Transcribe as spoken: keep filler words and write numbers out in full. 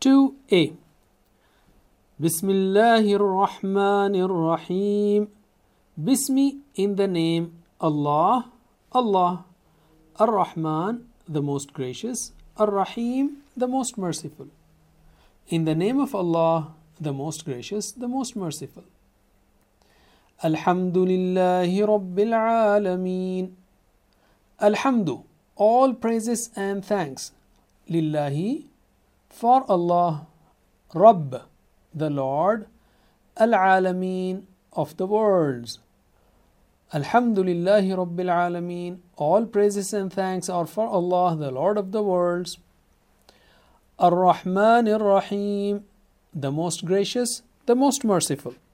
two A. Bismillahir Rahmanir Rahim. Bismi, in the name Allah, Allah. Ar-Rahman, the most gracious. Ar-Rahim, the most merciful. In the name of Allah, the most gracious, the most merciful. Alhamdulillahi Rabbil Alameen. Alhamdu, all praises and thanks. Lillahi, for Allah. Rabb, the Lord. Al-Alameen, of the worlds. Alhamdulillahi Rabbil Alameen. All praises and thanks are for Allah, the Lord of the worlds. Ar-Rahman Ar-Rahim, the most gracious, the most merciful.